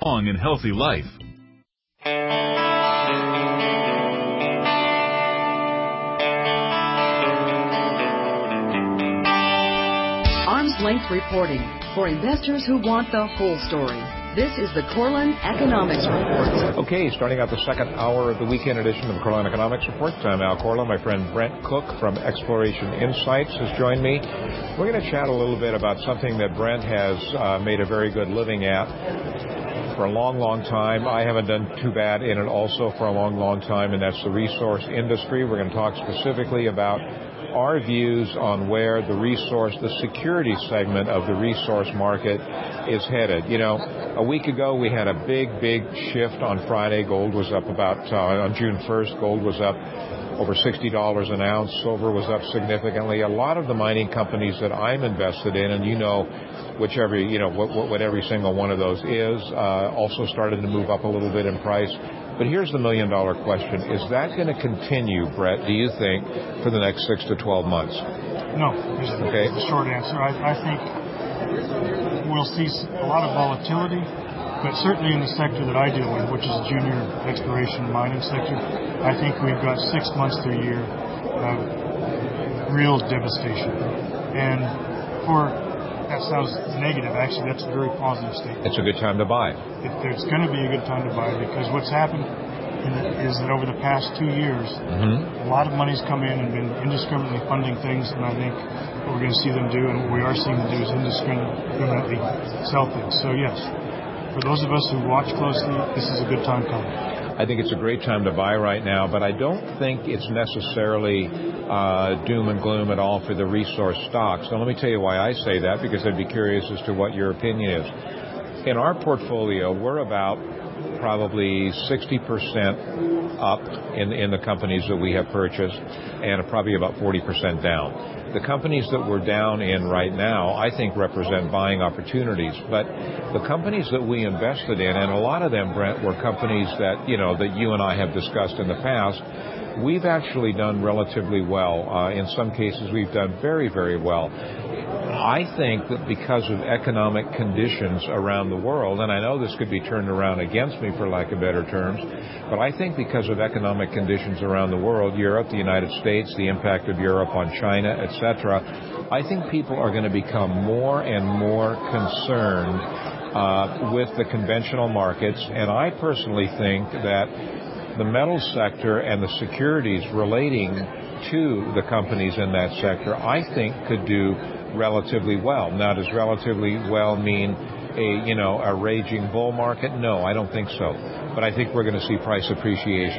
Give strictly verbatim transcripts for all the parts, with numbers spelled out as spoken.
long and healthy life. Arm's length reporting for investors who want the whole story. This is the Corlin Economics Report. Okay, starting out the second hour of the weekend edition of the Corlin Economics Report. I'm Al Corlin. My friend Brent Cook from Exploration Insights has joined me. We're going to chat a little bit about something that Brent has uh, made a very good living at for a long, long time. I haven't done too bad in it also for a long, long time, and that's the resource industry. We're going to talk specifically about our views on where the resource, the security segment of the resource market is headed. You know, a week ago we had a big, big shift on Friday. Gold was up about, uh, on June first, gold was up over sixty dollars an ounce. Silver was up significantly. A lot of the mining companies that I'm invested in, and you know, whichever, you know, what, what every single one of those is, uh, also started to move up a little bit in price. But here's the million dollar question. Is that going to continue, Brett, do you think, for the next six to twelve months? No. Is okay. The short answer. I, I think we'll see a lot of volatility, but certainly in the sector that I deal with, which is junior exploration mining sector, I think we've got six months to a year of real devastation. And for that sounds negative. Actually, that's a very positive statement. It's a good time to buy. It, it's going to be a good time to buy because what's happened in the, is that over the past two years, mm-hmm. a lot of money's come in and been indiscriminately funding things, and I think what we're going to see them do and what we are seeing them do is indiscriminately sell things. So yes, for those of us who watch closely, this is a good time coming. I think it's a great time to buy right now, but I don't think it's necessarily uh, doom and gloom at all for the resource stocks. Now, let me tell you why I say that, because I'd be curious as to what your opinion is. In our portfolio, we're about probably sixty percent up in, in the companies that we have purchased and probably about forty percent down. The companies that we're down in right now, I think, represent buying opportunities. But the companies that we invested in, and a lot of them, Brent, were companies that, you know, that you and I have discussed in the past, we've actually done relatively well. Uh, in some cases, we've done very, very well. I think that because of economic conditions around the world, and I know this could be turned around against me for lack of better terms, but I think because of economic conditions around the world, Europe, the United States, the impact of Europe on China, et cetera, I think people are going to become more and more concerned uh, with the conventional markets, and I personally think that the metals sector and the securities relating to the companies in that sector, I think could do relatively well. Now, does relatively well mean a, you know, a raging bull market? No, I don't think so. But I think we're going to see price appreciation.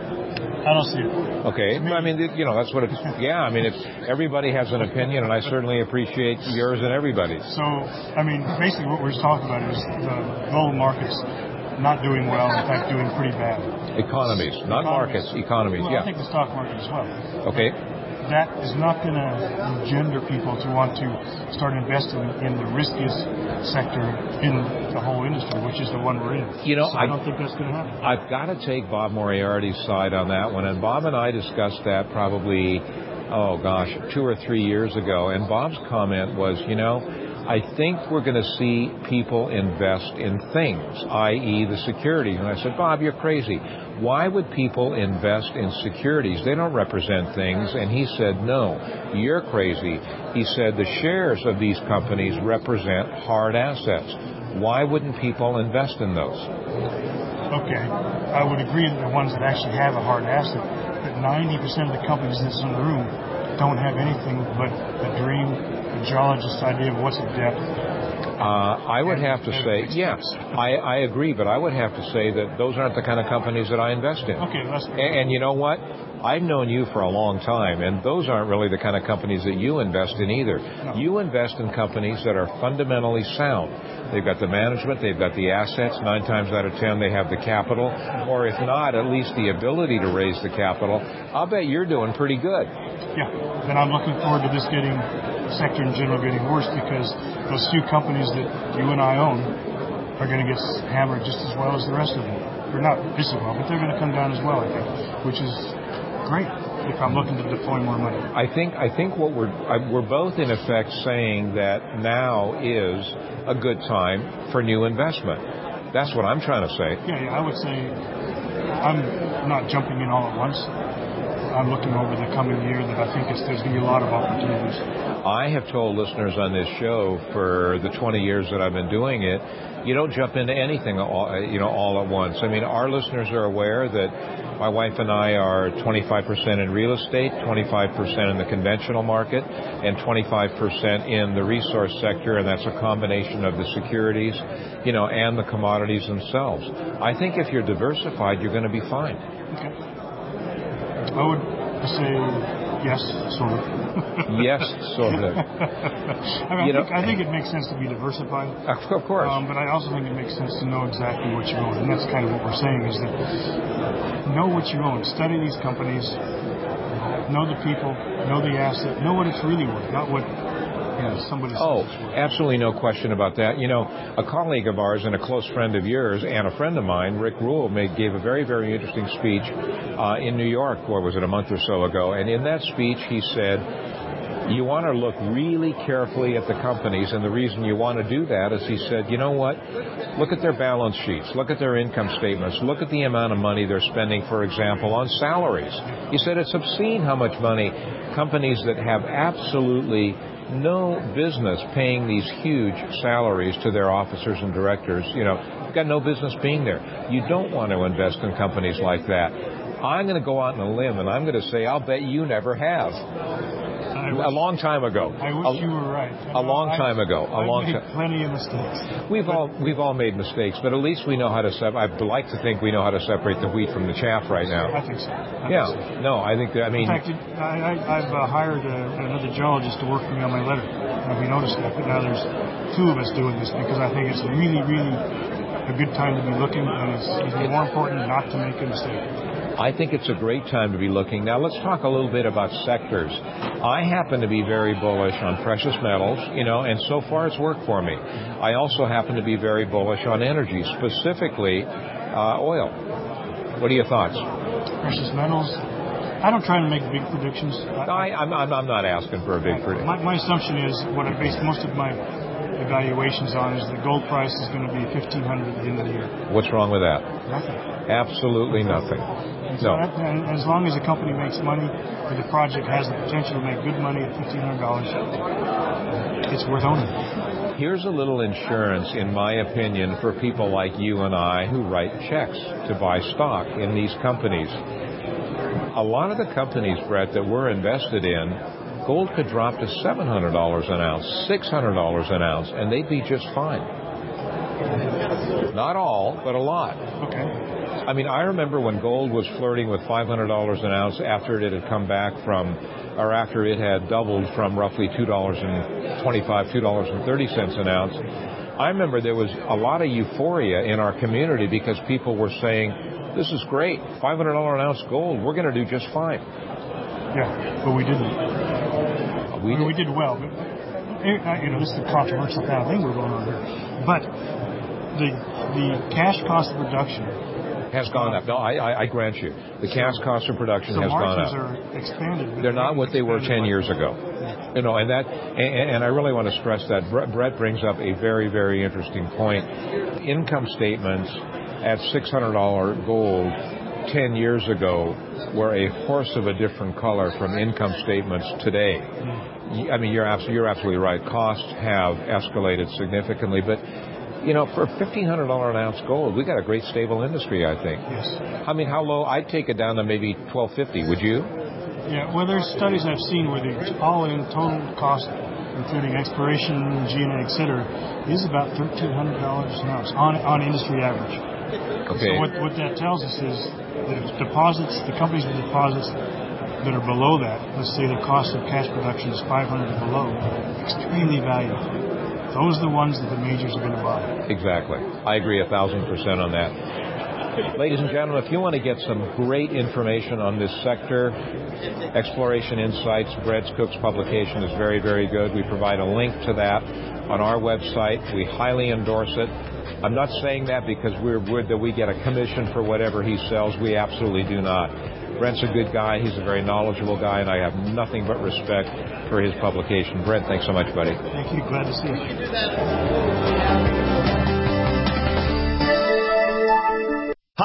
I don't see it. Okay. I mean, you know, that's what it's, yeah, I mean, it's, everybody has an opinion, and I certainly appreciate yours and everybody's. So, I mean, basically what we're talking about is the global markets not doing well, in fact, doing pretty bad. Economies, not economies. markets, economies, well, yeah. I think the stock market as well. Okay. That is not going to engender people to want to start investing in the riskiest sector in the whole industry, which is the one we're in. You know, so I, I don't think that's going to happen. I've got to take Bob Moriarty's side on that one, and Bob and I discussed that probably, oh gosh, two or three years ago, and Bob's comment was, you know, I think we're going to see people invest in things, that is the securities. And I said, Bob, you're crazy. Why would people invest in securities? They don't represent things. And he said, no, you're crazy. He said the shares of these companies represent hard assets. Why wouldn't people invest in those? Okay. I would agree that the ones that actually have a hard asset, but ninety percent of the companies that's in the room don't have anything but a dream, a geologist's idea of what's a depth. Uh, I would have to say, yes, I, I agree, but I would have to say that those aren't the kind of companies that I invest in. Okay, that's fair. And, and you know what? I've known you for a long time, and those aren't really the kind of companies that you invest in either. No. You invest in companies that are fundamentally sound. They've got the management, they've got the assets, nine times out of ten they have the capital, or if not, at least the ability to raise the capital. I'll bet you're doing pretty good. Yeah, and I'm looking forward to this getting, the sector in general getting worse, because those few companies that you and I own are going to get hammered just as well as the rest of them. They're not this well, but they're going to come down as well, I think, which is great if I'm looking to deploy more money. I think I think what we're we're both in effect saying that now is a good time for new investment. That's what I'm trying to say. Yeah, yeah, I would say I'm not jumping in all at once. I'm looking over the coming year that I think it's, there's going to be a lot of opportunities. I have told listeners on this show for the twenty years that I've been doing it, you don't jump into anything all, you know, all at once. I mean, our listeners are aware that my wife and I are twenty-five percent in real estate, twenty-five percent in the conventional market, and twenty-five percent in the resource sector, and that's a combination of the securities, you know, and the commodities themselves. I think if you're diversified, you're going to be fine. Okay. I would say yes, sort of. Yes, sort of. I, mean, I, you know, think, I think it makes sense to be diversified. Of course. Um, but I also think it makes sense to know exactly what you own. And that's kind of what we're saying is that know what you own. Study these companies. Know the people. Know the asset. Know what it's really worth, not what you know, somebody says Oh, it's worth. absolutely no question about that. You know, a colleague of ours and a close friend of yours and a friend of mine, Rick Rule, made, gave a very, very interesting speech uh, in New York, what was it, a month or so ago. And in that speech, he said, you want to look really carefully at the companies, and the reason you want to do that is, he said, you know what, look at their balance sheets, look at their income statements, look at the amount of money they're spending, for example, on salaries. He said it's obscene how much money companies that have absolutely no business paying these huge salaries to their officers and directors, you know, got no business being there. You don't want to invest in companies like that. I'm going to go out on a limb, and I'm going to say I'll bet you never have. Wish, a long time ago. I wish a, you were right. A long I, time ago. A I've long made time. Plenty of mistakes. We've all we've all made mistakes, but at least we know how to separate. I'd like to think we know how to separate the wheat from the chaff right now. I think so. I yeah. think so. No, I think that. I mean. In fact, it, I, I, I've uh, hired a, another geologist to work for me on my letter. Have we noticed that? But now there's two of us doing this because I think it's really, really a good time to be looking, and it's even more important not to make a mistake. I think it's a great time to be looking. Now, let's talk a little bit about sectors. I happen to be very bullish on precious metals, you know, and so far it's worked for me. I also happen to be very bullish on energy, specifically uh, oil. What are your thoughts? Precious metals. I don't try to make big predictions. I, I'm, I'm, I'm not asking for a big prediction. My, my assumption is what I base most of my evaluations on is the gold price is going to be fifteen hundred at the end of the year. What's wrong with that? Nothing. Absolutely nothing. So No. that, and as long as a company makes money, or the project has the potential to make good money at fifteen hundred dollars, it's worth owning. Here's a little insurance, in my opinion, for people like you and I who write checks to buy stock in these companies. A lot of the companies, Brett, that we're invested in, gold could drop to seven hundred dollars an ounce, six hundred dollars an ounce, and they'd be just fine. Not all, but a lot. Okay. I mean, I remember when gold was flirting with five hundred dollars an ounce after it had come back from, or after it had doubled from roughly two dollars and twenty-five cents, two dollars and thirty cents an ounce. I remember there was a lot of euphoria in our community because people were saying, this is great, five hundred dollars an ounce gold, we're going to do just fine. Yeah, but we didn't. We, I mean, we did well, but you know, this is a controversial kind of thing we're going on here. But the the cash cost of production has gone up. No, I, I, I grant you, the cash cost of production so has gone up. margins are expanded. They're not what they were ten years ago. You know, and that, and, and I really want to stress that. Brett brings up a very, very interesting point. Income statements at six hundred dollars gold ten years ago were a horse of a different color from income statements today. I mean, you're absolutely, you're absolutely right. Costs have escalated significantly, but you know, for fifteen hundred dollars an ounce gold, we got a great stable industry, I think. Yes. I mean, how low? I'd take it down to maybe twelve fifty. Would you? Yeah. Well, there's studies I've seen where the all-in total cost, including exploration, G and A, et cetera, is about thirteen hundred dollars an ounce on on industry average. Okay. So what what that tells us is the deposits, the companies with deposits that are below that, let's say the cost of cash production is five hundred dollars and below, extremely valuable. Those are the ones that the majors are going to buy. Exactly. I agree a thousand percent on that. Ladies and gentlemen, if you want to get some great information on this sector, Exploration Insights, Brett Cook's publication is very, very good. We provide a link to that on our website. We highly endorse it. I'm not saying that because we're worried that we get a commission for whatever he sells. We absolutely do not. Brent's a good guy. He's a very knowledgeable guy, and I have nothing but respect for his publication. Brent, thanks so much, buddy. Thank you. Glad to see you.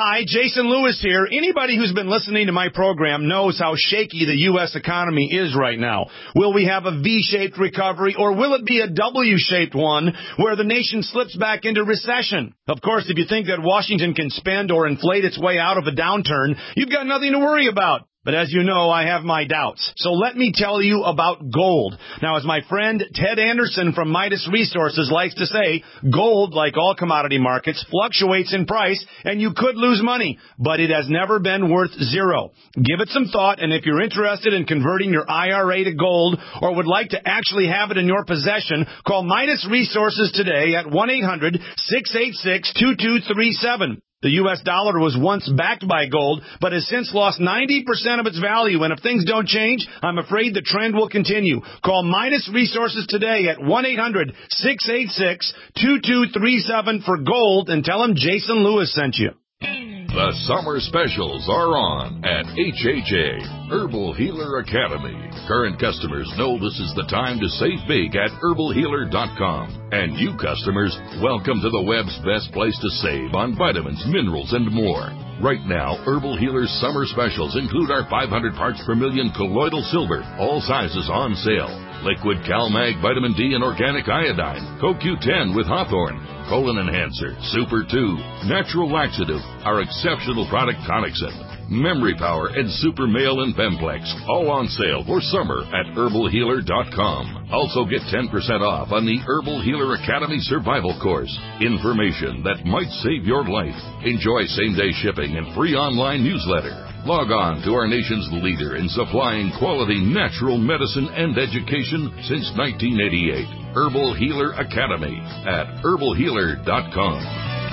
Hi, Jason Lewis here. Anybody who's been listening to my program knows how shaky the U S economy is right now. Will we have a V-shaped recovery, or will it be a W-shaped one where the nation slips back into recession? Of course, if you think that Washington can spend or inflate its way out of a downturn, you've got nothing to worry about. But as you know, I have my doubts. So let me tell you about gold. Now, as my friend Ted Anderson from Midas Resources likes to say, gold, like all commodity markets, fluctuates in price, and you could lose money, but it has never been worth zero. Give it some thought, and if you're interested in converting your I R A to gold or would like to actually have it in your possession, call Midas Resources today at one eight hundred six eight six two two three seven. The U S dollar was once backed by gold, but has since lost ninety percent of its value, and if things don't change, I'm afraid the trend will continue. Call Midas Resources today at one eight hundred six eight six two two three seven for gold and tell them Jason Lewis sent you. The summer specials are on at H H A, Herbal Healer Academy. Current customers know this is the time to save big at herbal healer dot com. And new customers, welcome to the web's best place to save on vitamins, minerals, and more. Right now, Herbal Healer's summer specials include our five hundred parts per million colloidal silver, all sizes on sale. Liquid CalMag Vitamin D and Organic Iodine, Co Q ten with Hawthorne, Colon Enhancer, Super two, Natural Laxative, our exceptional product Tonicsyn, Memory Power, and Super Male and Bemplex, all on sale for summer at herbal healer dot com. Also get ten percent off on the Herbal Healer Academy Survival Course. Information that might save your life. Enjoy same-day shipping and free online newsletter. Log on to our nation's leader in supplying quality natural medicine and education since nineteen eighty-eight. Herbal Healer Academy at herbal healer dot com.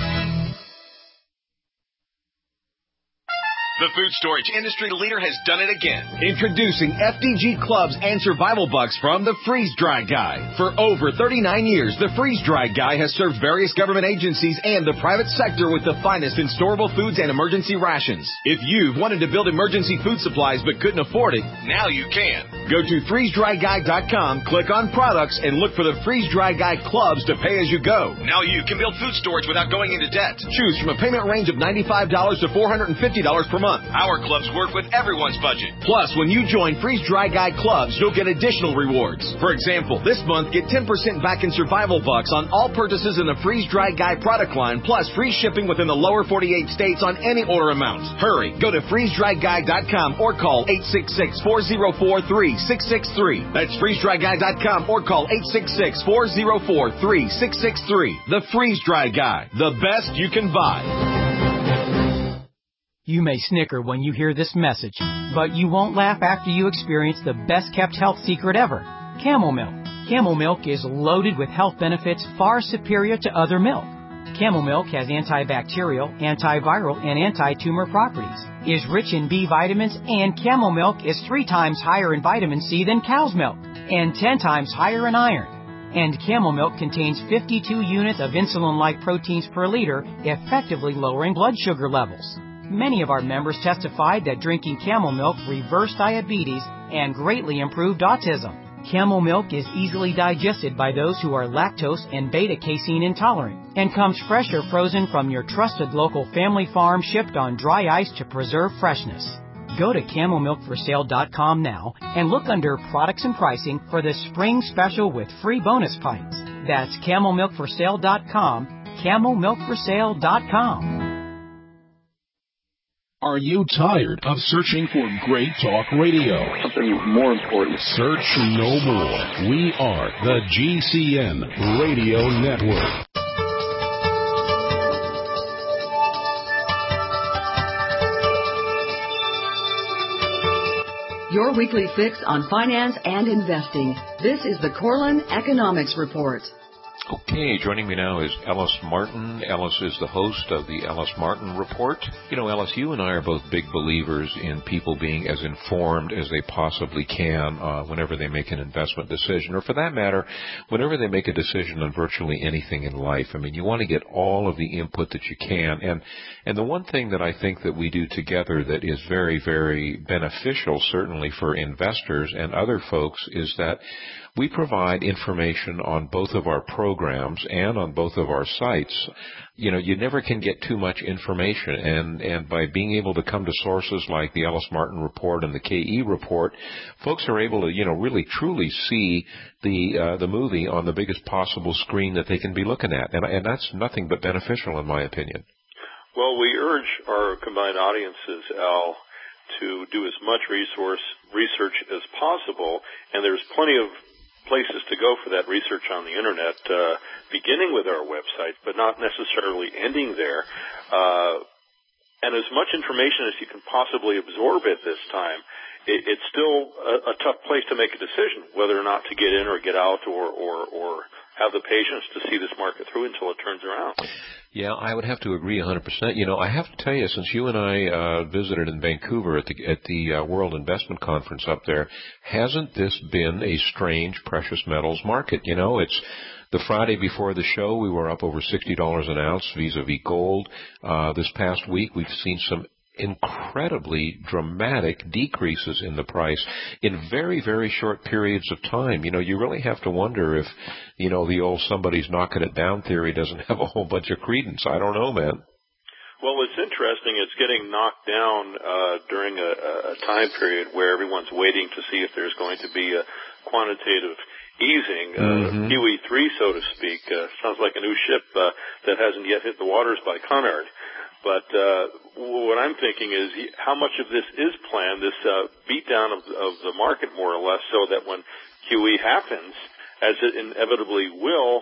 The food storage industry leader has done it again. Introducing F D G Clubs and Survival Bucks from the Freeze Dry Guy. For over thirty-nine years, the Freeze Dry Guy has served various government agencies and the private sector with the finest in storable foods and emergency rations. If you've wanted to build emergency food supplies but couldn't afford it, now you can. Go to freeze dry guy dot com, click on products, and look for the Freeze Dry Guy Clubs to pay as you go. Now you can build food storage without going into debt. Choose from a payment range of ninety-five dollars to four hundred fifty dollars per month. Our clubs work with everyone's budget. Plus, when you join Freeze Dry Guy Clubs, you'll get additional rewards. For example, this month, get ten percent back in Survival Bucks on all purchases in the Freeze Dry Guy product line, plus free shipping within the lower forty-eight states on any order amount. Hurry, go to freeze dry guy dot com or call eight six six, four zero four, three six six three. That's freeze dry guy dot com or call eight six six, four zero four, three six six three. The Freeze Dry Guy, the best you can buy. You may snicker when you hear this message, but you won't laugh after you experience the best-kept health secret ever, Camel Milk. Camel Milk is loaded with health benefits far superior to other milk. Camel Milk has antibacterial, antiviral, and anti-tumor properties, is rich in B vitamins, and Camel Milk is three times higher in vitamin C than cow's milk, and ten times higher in iron. And Camel Milk contains fifty-two units of insulin-like proteins per liter, effectively lowering blood sugar levels. Many of our members testified that drinking Camel Milk reversed diabetes and greatly improved autism. Camel Milk is easily digested by those who are lactose and beta-casein intolerant and comes fresh or frozen from your trusted local family farm, shipped on dry ice to preserve freshness. Go to camel milk for sale dot com now and look under products and pricing for the spring special with free bonus pints. That's camel milk for sale dot com, camel milk for sale dot com. Are you tired of searching for great talk radio? Something more important. Search no more. We are the G C N Radio Network. Your weekly fix on finance and investing. This is the Corlin Economics Report. Okay, joining me now is Ellis Martin. Ellis is the host of the Ellis Martin Report. You know, Ellis, you and I are both big believers in people being as informed as they possibly can uh, whenever they make an investment decision, or for that matter, whenever they make a decision on virtually anything in life. I mean, you want to get all of the input that you can. And, and the one thing that I think that we do together that is very, very beneficial, certainly for investors and other folks, is that we provide information on both of our programs programs and on both of our sites, you know, you never can get too much information. And, and by being able to come to sources like the Ellis Martin report and the K E report, folks are able to, you know, really truly see the, uh, the movie on the biggest possible screen that they can be looking at. And, and that's nothing but beneficial in my opinion. Well, we urge our combined audiences, Al, to do as much resource research as possible, and there's plenty of places to go for that research on the Internet, uh, beginning with our website, but not necessarily ending there. Uh, and as much information as you can possibly absorb at this time, it, it's still a, a tough place to make a decision whether or not to get in or get out or, or, or have the patience to see this market through until it turns around. Yeah, I would have to agree one hundred percent. You know, I have to tell you, since you and I uh, visited in Vancouver at the at the uh, World Investment Conference up there, hasn't this been a strange precious metals market? You know, it's the Friday before the show, we were up over sixty dollars an ounce vis-a-vis gold. Uh, this past week, we've seen some incredibly dramatic decreases in the price in very, very short periods of time. You know, you really have to wonder if, you know, the old somebody's knocking it down theory doesn't have a whole bunch of credence. I don't know, man. Well, it's interesting. It's getting knocked down uh, during a, a time period where everyone's waiting to see if there's going to be a quantitative easing, uh, mm-hmm. Q E three, so to speak. Uh, sounds like a new ship uh, that hasn't yet hit the waters by Cunard. But uh, what I'm thinking is how much of this is planned, this uh, beatdown of, of the market more or less, so that when Q E happens, as it inevitably will,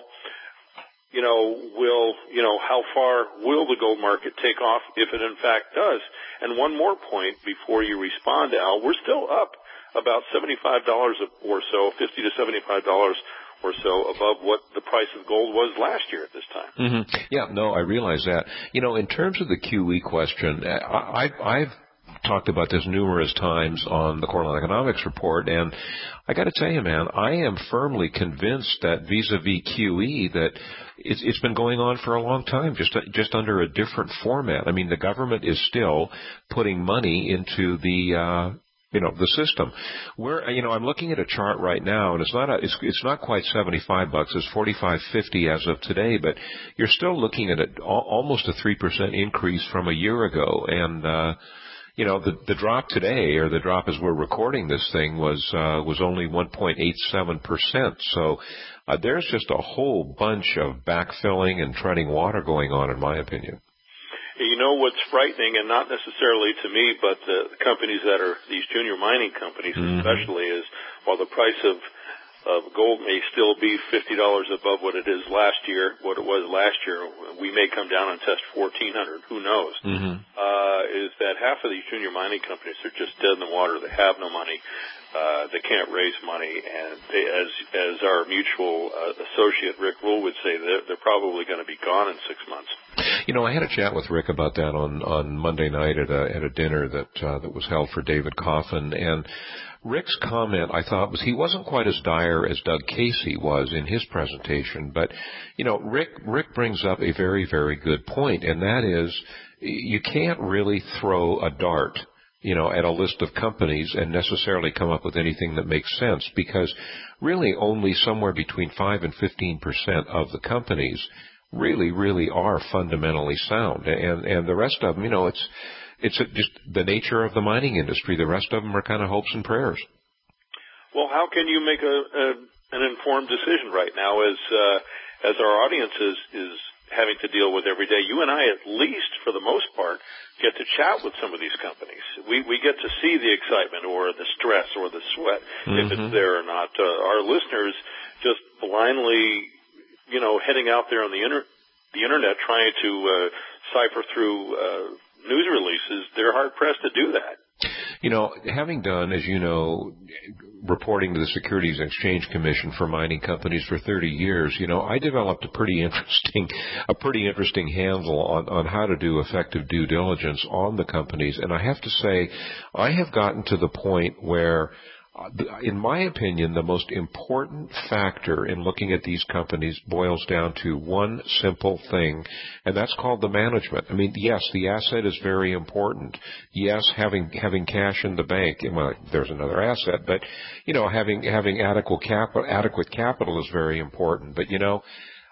you know, will, you know, how far will the gold market take off if it in fact does? And one more point before you respond, Al, we're still up about seventy-five dollars or so, fifty to seventy-five dollars or so above what the price of gold was last year at this time. Mm-hmm. Yeah, no, I realize that. You know, in terms of the Q E question, I, I, I've talked about this numerous times on the Cornell Economics Report, and I got to tell you, man, I am firmly convinced that vis-a-vis Q E that it's, it's been going on for a long time, just just under a different format. I mean, the government is still putting money into the uh you know, the system. We're, you know, I'm looking at a chart right now, and it's not a, it's, it's not quite seventy-five bucks. It's forty-five fifty as of today, but you're still looking at a, almost a three percent increase from a year ago. And, uh, you know, the, the drop today, or the drop as we're recording this thing, was, uh, was only one point eight seven percent. So, uh, there's just a whole bunch of backfilling and treading water going on, in my opinion. You know what's frightening, and not necessarily to me, but the companies that are these junior mining companies mm-hmm. especially, is while the price of, of gold may still be fifty dollars above what it is last year, what it was last year, we may come down and test fourteen hundred, who knows, mm-hmm. uh, is that half of these junior mining companies are just dead in the water. They have no money. Uh, they can't raise money, and they, as as our mutual uh, associate Rick Rule would say, they're, they're probably going to be gone in six months. You know, I had a chat with Rick about that on on Monday night at a at a dinner that uh, that was held for David Coffin, and Rick's comment, I thought, was he wasn't quite as dire as Doug Casey was in his presentation, but you know, Rick Rick brings up a very very good point, and that is you can't really throw a dart, you know, at a list of companies and necessarily come up with anything that makes sense, because really only somewhere between five and fifteen percent of the companies really, really are fundamentally sound. And, and the rest of them, you know, it's, it's just the nature of the mining industry. The rest of them are kind of hopes and prayers. Well, how can you make a, a an informed decision right now as, uh, as our audience is, is having to deal with every day? You and I, at least for the most part, get to chat with some of these companies. We, we get to see the excitement or the stress or the sweat, mm-hmm. if it's there or not. Uh, our listeners just blindly, you know, heading out there on the inter- the internet trying to uh, cipher through uh, news releases, they're hard-pressed to do that. You know, having done, as you know, reporting to the Securities and Exchange Commission for mining companies for thirty years, you know, I developed a pretty interesting, a pretty interesting handle on, on how to do effective due diligence on the companies. And I have to say, I have gotten to the point where, in my opinion, the most important factor in looking at these companies boils down to one simple thing, and that's called the management. I mean, yes, the asset is very important. Yes, having having cash in the bank, well, there's another asset, but you know, having having adequate capital, adequate capital is very important. But you know,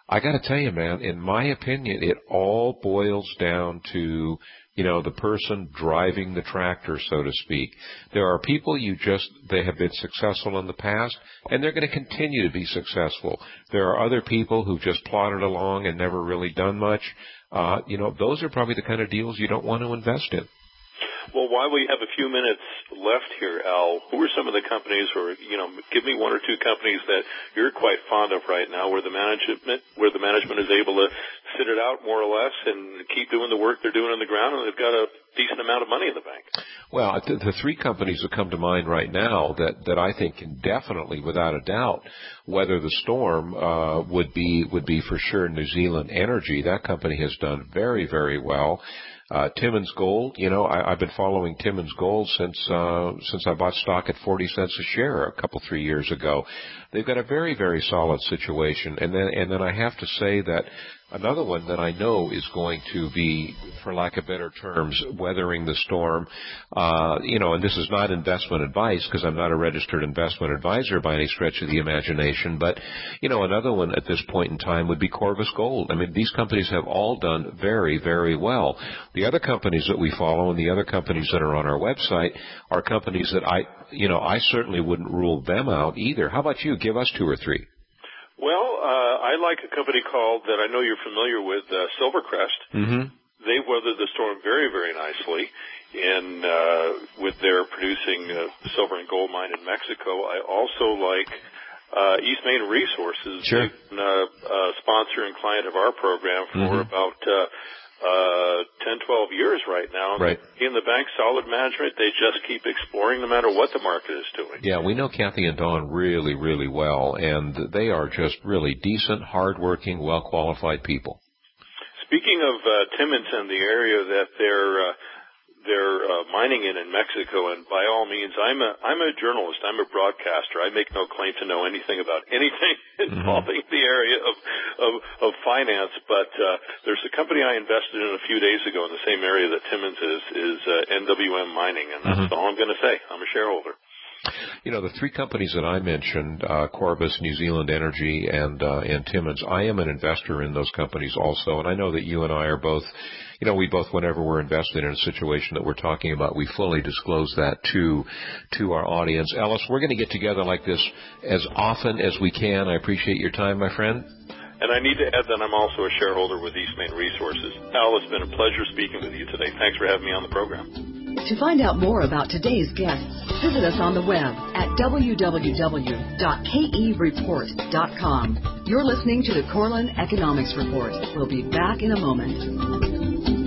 I got to tell you, man, in my opinion, it all boils down to, you know, the person driving the tractor, so to speak. There are people you just, they have been successful in the past, and they're going to continue to be successful. There are other people who've just plodded along and never really done much. Uh, you know, those are probably the kind of deals you don't want to invest in. Well, while we have a few minutes left here, Al, who are some of the companies, or, you know, give me one or two companies that you're quite fond of right now where the management where the management is able to sit it out more or less and keep doing the work they're doing on the ground, and they've got a decent amount of money in the bank? Well, the, the three companies that come to mind right now that, that I think can definitely, without a doubt, weather the storm uh, would be would be for sure New Zealand Energy. That company has done very, very well. Uh, Timmins Gold, you know, I, I've been following Timmins Gold since, uh, since I bought stock at forty cents a share a couple, three years ago. They've got a very, very solid situation. And then, and then I have to say that another one that I know is going to be, for lack of better terms, weathering the storm, uh, you know, and this is not investment advice because I'm not a registered investment advisor by any stretch of the imagination, but, you know, another one at this point in time would be Corvus Gold. I mean, these companies have all done very, very well. The other companies that we follow and the other companies that are on our website are companies that I, you know, I certainly wouldn't rule them out either. How about you? Give us two or three. Well, uh, I like a company called, that I know you're familiar with, uh, Silvercrest. Mm-hmm. They weathered the storm very, very nicely in, uh, with their producing uh, silver and gold mine in Mexico. I also like, uh, East Main Resources. Sure. They've been a, a sponsor and client of our program for Mm-hmm. about, uh, uh, ten, twelve years right now. Right. In the bank, solid management. They just keep exploring no matter what the market is doing. Yeah, we know Kathy and Don really, really well, and they are just really decent, hardworking, well-qualified people. Speaking of uh, Timmins and the area that they're uh, they're uh, mining in in Mexico, and by all means, I'm a I'm a journalist. I'm a broadcaster. I make no claim to know anything about anything involving mm-hmm. the area of of, of finance. But uh, there's a company I invested in a few days ago in the same area that Timmins is is uh, N W M Mining, and that's mm-hmm. all I'm going to say. I'm a shareholder. You know, the three companies that I mentioned, uh, Corvus, New Zealand Energy, and uh, and Timmins, I am an investor in those companies also, and I know that you and I are both, you know, we both, whenever we're invested in a situation that we're talking about, we fully disclose that to to our audience. Ellis, we're going to get together like this as often as we can. I appreciate your time, my friend. And I need to add that I'm also a shareholder with East Main Resources. Al, it's been a pleasure speaking with you today. Thanks for having me on the program. To find out more about today's guests, visit us on the web at w w w dot k e report dot com. You're listening to the Corlin Economics Report. We'll be back in a moment.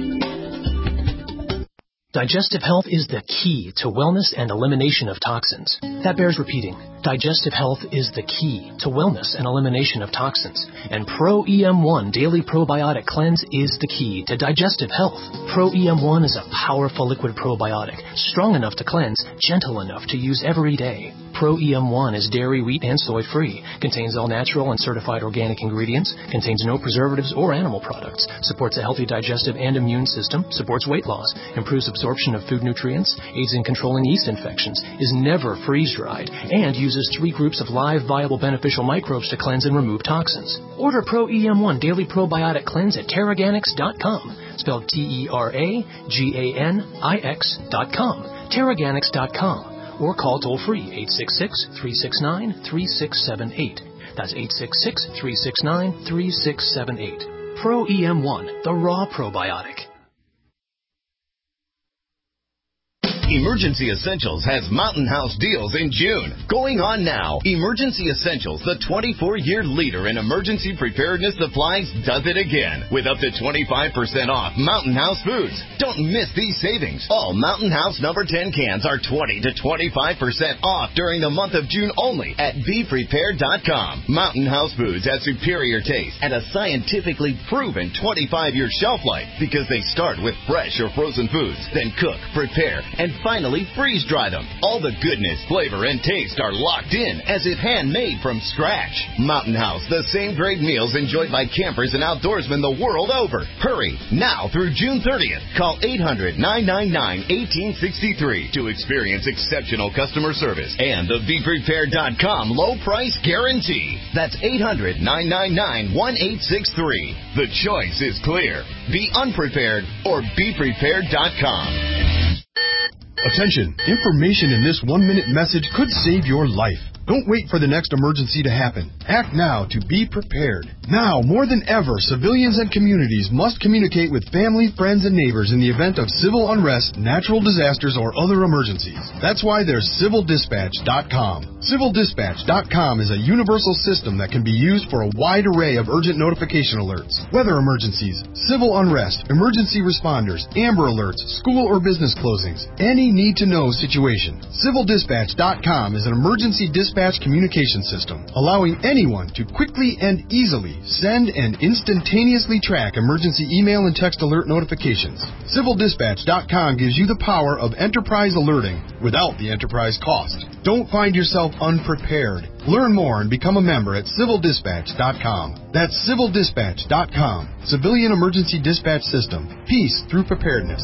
Digestive health is the key to wellness and elimination of toxins. That bears repeating. Digestive health is the key to wellness and elimination of toxins. And Pro E M one Daily Probiotic Cleanse is the key to digestive health. Pro E M one is a powerful liquid probiotic, strong enough to cleanse, gentle enough to use every day. Pro E M one is dairy, wheat, and soy-free, contains all natural and certified organic ingredients, contains no preservatives or animal products, supports a healthy digestive and immune system, supports weight loss, improves absorption of food nutrients, aids in controlling yeast infections, is never freeze-dried, and uses three groups of live, viable, beneficial microbes to cleanse and remove toxins. Order Pro E M one Daily Probiotic Cleanse at Teraganix dot com, spelled T E R A G A N I X dot com, Teraganix dot com. Or call toll-free eight six six, three six nine, three six seven eight. That's eight six six, three six nine, three six seven eight. Pro E M one, the raw probiotic. Emergency Essentials has Mountain House deals in June. Going on now, Emergency Essentials, the twenty-four-year leader in emergency preparedness supplies, does it again with up to twenty-five percent off Mountain House foods. Don't miss these savings. All Mountain House number ten cans are twenty to twenty-five percent off during the month of June only at be prepared dot com. Mountain House foods have superior taste and a scientifically proven twenty-five-year shelf life because they start with fresh or frozen foods, then cook, prepare, and finally freeze dry them. All the goodness, flavor, and taste are locked in as if handmade from scratch. Mountain House, the same great meals enjoyed by campers and outdoorsmen the world over. Hurry, now through June thirtieth. Call eight hundred, nine nine nine, one eight six three to experience exceptional customer service and the Be Prepared dot com low price guarantee. That's eight hundred, nine nine nine, one eight six three. The choice is clear. Be unprepared or Be Prepared dot com. Attention! Information in this one-minute message could save your life. Don't wait for the next emergency to happen. Act now to be prepared. Now, more than ever, civilians and communities must communicate with family, friends, and neighbors in the event of civil unrest, natural disasters, or other emergencies. That's why there's Civil Dispatch dot com. Civil Dispatch dot com is a universal system that can be used for a wide array of urgent notification alerts. Weather emergencies, civil unrest, emergency responders, Amber Alerts, school or business closings, any need-to-know situation. Civil Dispatch dot com is an emergency dispatch communication system, allowing anyone to quickly and easily send and instantaneously track emergency email and text alert notifications. Civil Dispatch dot com gives you the power of enterprise alerting without the enterprise cost. Don't find yourself unprepared. Learn more and become a member at Civil Dispatch dot com. That's Civil Dispatch dot com. Civilian Emergency Dispatch System. Peace through preparedness.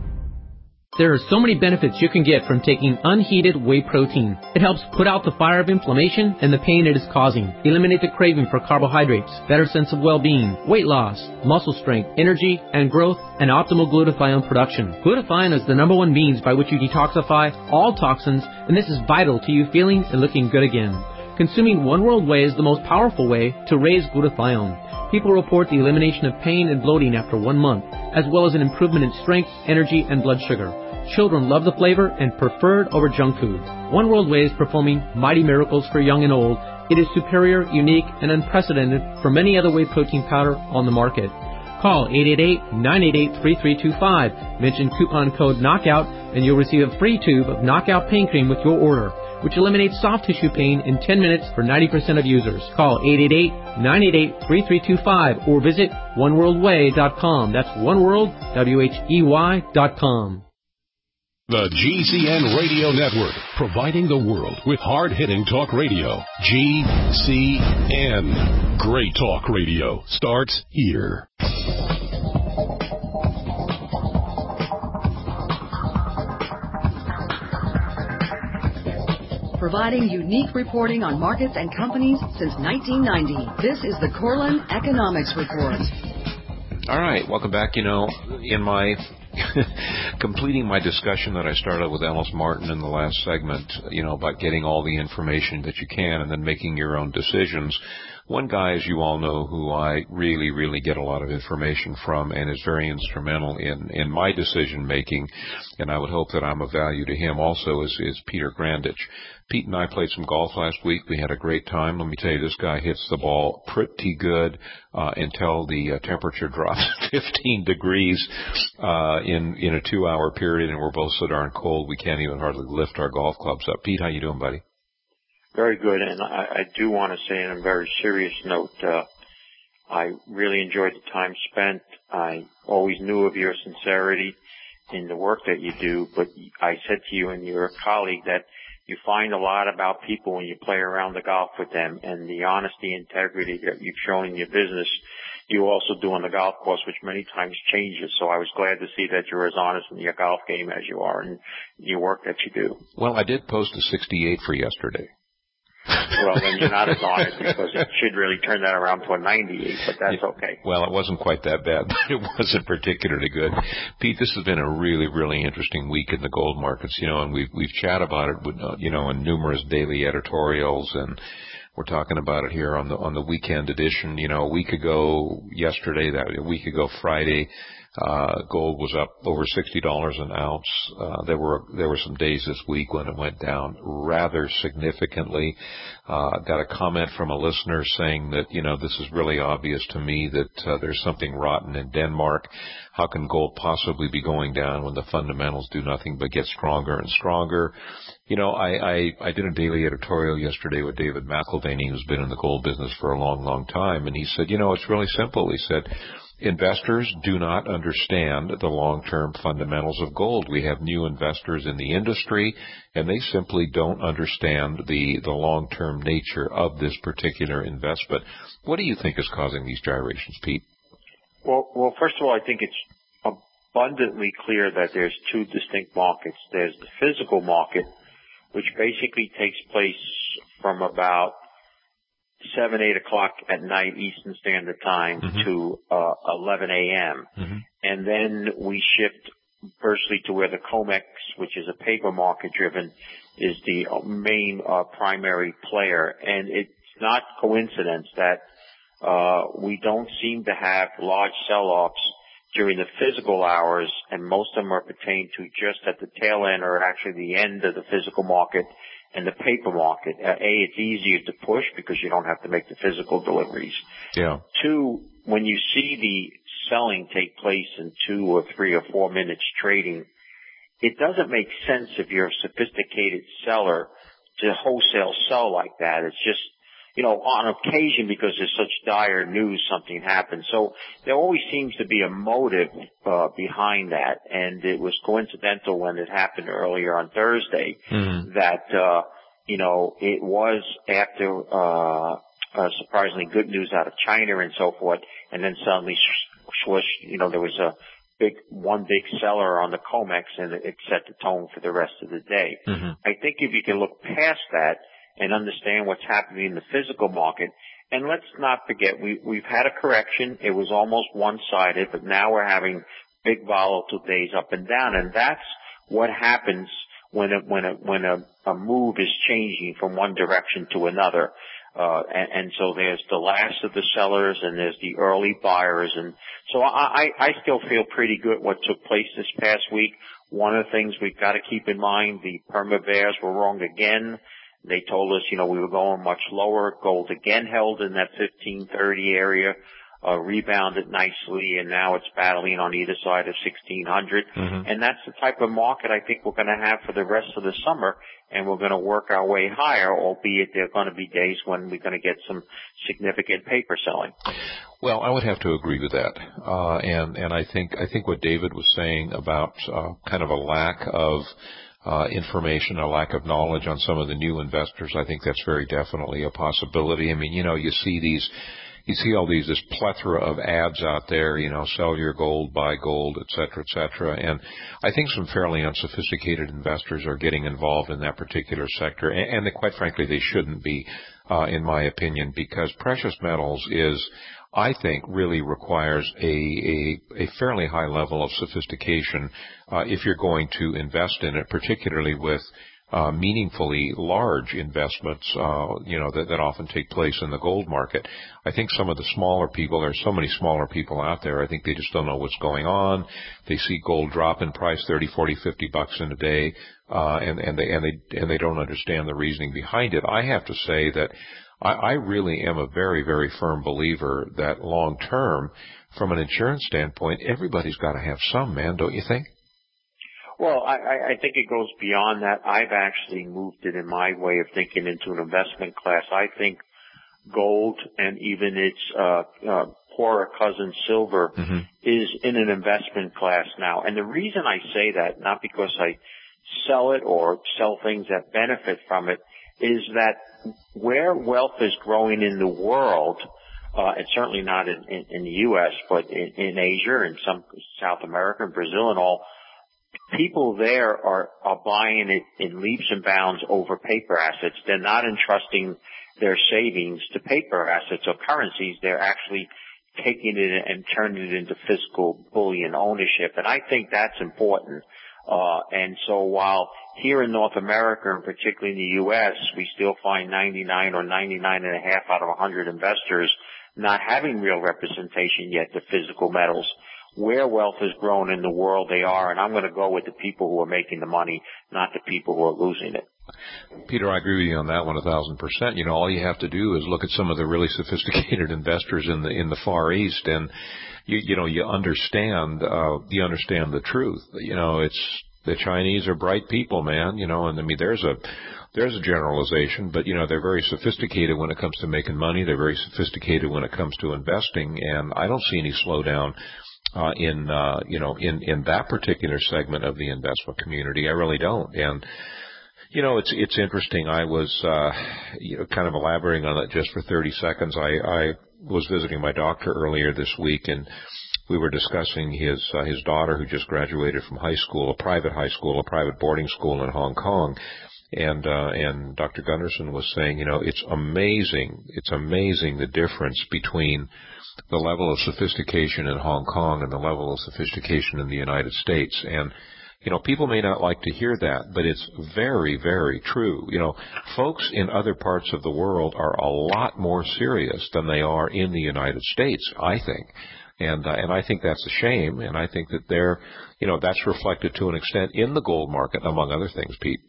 There are so many benefits you can get from taking unheated whey protein. It helps put out the fire of inflammation and the pain it is causing, eliminate the craving for carbohydrates, better sense of well-being, weight loss, muscle strength, energy and growth, and optimal glutathione production. Glutathione is the number one means by which you detoxify all toxins, and this is vital to you feeling and looking good again. Consuming One World Whey is the most powerful way to raise glutathione. People report the elimination of pain and bloating after one month, as well as an improvement in strength, energy, and blood sugar. Children love the flavor and prefer it over junk food. One World Whey is performing mighty miracles for young and old. It is superior, unique, and unprecedented from any other whey protein powder on the market. Call eight eight eight, nine eight eight, three three two five. Mention coupon code KNOCKOUT and you'll receive a free tube of Knockout Pain Cream with your order, which eliminates soft tissue pain in ten minutes for ninety percent of users. Call eight eight eight, nine eight eight, three three two five or visit one world way dot com. That's oneworld, W H E Y dot com. The G C N Radio Network, providing the world with hard-hitting talk radio. G C N. Great talk radio starts here. Providing unique reporting on markets and companies since nineteen ninety. This is the Corlin Economics Report. All right, welcome back. You know, in my completing my discussion that I started with Ellis Martin in the last segment, you know, about getting all the information that you can and then making your own decisions. One guy, as you all know, who I really, really get a lot of information from and is very instrumental in, in my decision making, and I would hope that I'm of value to him also, is, is Peter Grandich. Pete and I played some golf last week. We had a great time. Let me tell you, this guy hits the ball pretty good uh, until the uh, temperature drops fifteen degrees uh, in in a two-hour period, and we're both so darn cold we can't even hardly lift our golf clubs up. Pete, how you doing, buddy? Very good, and I, I do want to say on a very serious note, uh, I really enjoyed the time spent. I always knew of your sincerity in the work that you do, but I said to you and your colleague that you find a lot about people when you play around the golf with them, and the honesty and integrity that you've shown in your business, you also do on the golf course, which many times changes. So I was glad to see that you're as honest in your golf game as you are in your work that you do. Well, I did post a sixty-eight for yesterday. Well, then you're not as honest because it should really turn that around to a ninety-eight, but that's okay. Well, it wasn't quite that bad, but it wasn't particularly good. Pete, this has been a really, really interesting week in the gold markets, you know, and we've, we've chatted about it, with, you know, in numerous daily editorials, and we're talking about it here on the, on the weekend edition. You know, a week ago, yesterday, that a week ago Friday, Uh, gold was up over sixty dollars an ounce. Uh, there were, there were some days this week when it went down rather significantly. Uh, got a comment from a listener saying that, you know, this is really obvious to me that uh, there's something rotten in Denmark. How can gold possibly be going down when the fundamentals do nothing but get stronger and stronger? You know, I, I, I did a daily editorial yesterday with David McElvaney, who's been in the gold business for a long, long time, and he said, you know, it's really simple. He said, investors do not understand the long-term fundamentals of gold. We have new investors in the industry, and they simply don't understand the, the long-term nature of this particular investment. What do you think is causing these gyrations, Pete? Well, well, first of all, I think it's abundantly clear that there's two distinct markets. There's the physical market, which basically takes place from about seven, eight o'clock at night Eastern Standard Time mm-hmm. to uh, eleven a.m. Mm-hmm. And then we shift firstly to where the COMEX, which is a paper market driven, is the main uh, primary player. And it's not coincidence that uh we don't seem to have large sell-offs during the physical hours, and most of them are pertained to just at the tail end or actually the end of the physical market and the paper market. Uh, A, it's easier to push because you don't have to make the physical deliveries. Yeah. Two, when you see the selling take place in two or three or four minutes trading, it doesn't make sense if you're a sophisticated seller to wholesale sell like that. It's just, you know, on occasion, because there's such dire news, something happens. So there always seems to be a motive uh, behind that, and it was coincidental when it happened earlier on Thursday mm-hmm. that, uh, you know, it was after uh, uh, surprisingly good news out of China and so forth, and then suddenly, swoosh, you know, there was a big one big seller on the COMEX, and it set the tone for the rest of the day. Mm-hmm. I think if you can look past that and understand what's happening in the physical market. And let's not forget, we, we've had a correction. It was almost one-sided, but now we're having big volatile days up and down. And that's what happens when a, when a, when a, a move is changing from one direction to another. Uh, and, and so there's the last of the sellers and there's the early buyers. And so I, I, I still feel pretty good what took place this past week. One of the things we've got to keep in mind, the perma bears were wrong again. They told us, you know, we were going much lower. Gold again held in that fifteen thirty area, uh, rebounded nicely, and now it's battling on either side of sixteen hundred. Mm-hmm. And that's the type of market I think we're going to have for the rest of the summer, and we're going to work our way higher, albeit there are going to be days when we're going to get some significant paper selling. Well, I would have to agree with that, uh, and and I think I think what David was saying about uh, kind of a lack of Uh, information, a lack of knowledge on some of the new investors, I think that's very definitely a possibility. I mean, you know, you see these, you see all these, this plethora of ads out there, you know, sell your gold, buy gold, et cetera, et cetera. And I think some fairly unsophisticated investors are getting involved in that particular sector. And, and they, quite frankly, they shouldn't be, uh, in my opinion, because precious metals is, I think, really requires a, a, a fairly high level of sophistication uh, if you're going to invest in it, particularly with uh, meaningfully large investments, uh, you know, that, that often take place in the gold market. I think some of the smaller people, there's so many smaller people out there, I think they just don't know what's going on. They see gold drop in price thirty, forty, fifty bucks in a day, uh, and, and they and they and they don't understand the reasoning behind it. I have to say that I, I really am a very, very firm believer that long term, from an insurance standpoint, everybody's got to have some, man, don't you think? Well, I, I think it goes beyond that. I've actually moved it in my way of thinking into an investment class. I think gold and even its uh, uh, poorer cousin silver mm-hmm. is in an investment class now. And the reason I say that, not because I sell it or sell things that benefit from it, is that where wealth is growing in the world, uh, and certainly not in, in, in the U S, but in, in Asia and some South America and Brazil and all, people there are, are buying it in leaps and bounds over paper assets. They're not entrusting their savings to paper assets or currencies. They're actually taking it and turning it into fiscal bullion ownership. And I think that's important. Uh, and so while here in North America, and particularly in the U S, we still find ninety-nine or ninety-nine and a half out of one hundred investors not having real representation yet to physical metals. Where wealth has grown in the world, they are, and I'm going to go with the people who are making the money, not the people who are losing it. Peter, I agree with you on that one a thousand percent. You know, all you have to do is look at some of the really sophisticated investors in the in the Far East, and you you know you understand uh, you understand the truth. You know, it's The Chinese are bright people, man, you know, and I mean, there's a, there's a generalization, but, you know, they're very sophisticated when it comes to making money. They're very sophisticated when it comes to investing, and I don't see any slowdown uh, in, uh, you know, in, in that particular segment of the investment community. I really don't. And, you know, it's, it's interesting. I was, uh, you know, kind of elaborating on it just for thirty seconds. I, I was visiting my doctor earlier this week, and we were discussing his, uh, his daughter who just graduated from high school, a private high school, a private boarding school in Hong Kong. And, uh, and Doctor Gunderson was saying, you know, it's amazing, it's amazing the difference between the level of sophistication in Hong Kong and the level of sophistication in the United States. And, you know, people may not like to hear that, but it's very, very true. You know, folks in other parts of the world are a lot more serious than they are in the United States, I think. And, uh, and I think that's a shame. And I think that they're, you know, that's reflected to an extent in the gold market, among other things, Pete.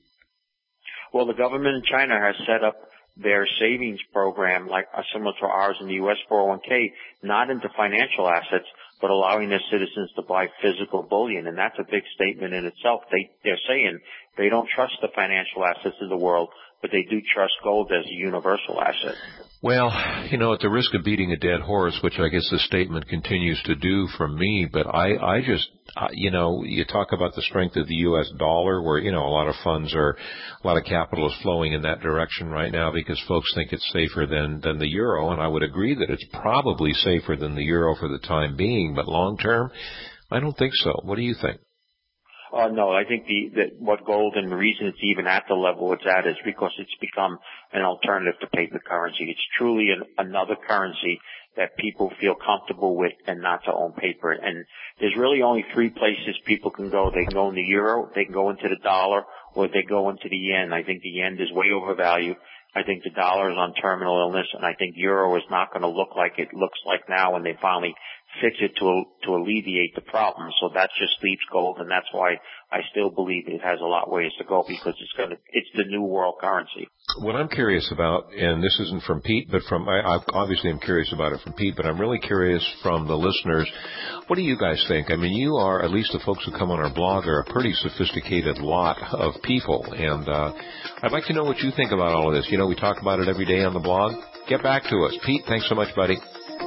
Well, the government in China has set up their savings program, like uh, similar to ours in the U S four oh one k, not into financial assets, but allowing their citizens to buy physical bullion. And that's a big statement in itself. They, they're saying they don't trust the financial assets of the world, but they do trust gold as a universal asset. Well, you know, at the risk of beating a dead horse, which I guess the statement continues to do from me, but I, I just, uh, you know, you talk about the strength of the U S dollar where, you know, a lot of funds are, a lot of capital is flowing in that direction right now because folks think it's safer than, than the euro. And I would agree that it's probably safer than the euro for the time being, but long term, I don't think so. What do you think? Uh, no, I think the, that what gold and the reason it's even at the level it's at is because it's become an alternative to paper currency. It's truly an, another currency that people feel comfortable with and not to own paper. And there's really only three places people can go. They can go in the euro, they can go into the dollar, or they go into the yen. I think the yen is way overvalued. I think the dollar is on terminal illness, and I think euro is not going to look like it looks like now when they finally fix it to to alleviate the problem. So that just leaves gold, and that's why I still believe it has a lot ways to go because it's going to it's the new world currency. What I'm curious about, and this isn't from Pete, but from I, I obviously I'm curious about it from Pete, but I'm really curious from the listeners. What do you guys think? I mean, you are, at least the folks who come on our blog, are a pretty sophisticated lot of people, and uh, I'd like to know what you think about all of this. You know, we talk about it every day on the blog. Get back to us. Pete, thanks so much, buddy.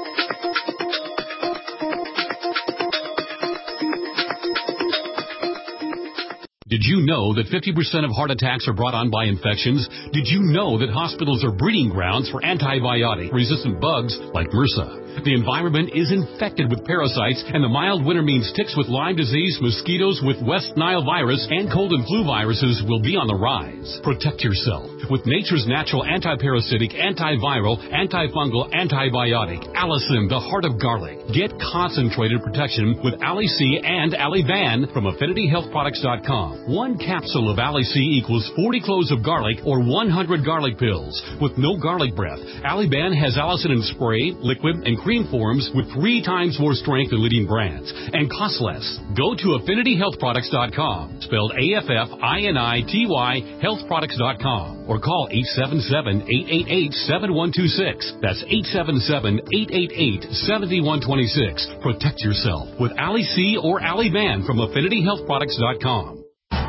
Did you know that fifty percent of heart attacks are brought on by infections? Did you know that hospitals are breeding grounds for antibiotic-resistant bugs like MRSA? The environment is infected with parasites, and the mild winter means ticks with Lyme disease, mosquitoes with West Nile virus, and cold and flu viruses will be on the rise. Protect yourself with nature's natural antiparasitic, antiviral, antifungal, antibiotic, Allicin, the heart of garlic. Get concentrated protection with Ali-C and Ali-Ban from Affinity Health Products dot com. One capsule of Ali-C equals forty cloves of garlic or one hundred garlic pills. With no garlic breath, Ali-Ban has Allicin in spray, liquid, and cream forms with three times more strength than leading brands and costs less. Go to Affinity Health Products dot com, spelled A F F I N I T Y Health Products dot com, or call eight seven seven, eight eight eight, seven one two six. That's eight seven seven, eight eight eight, seven one two six. Protect yourself with Ali-C or Ali-Ban from Affinity Health Products dot com.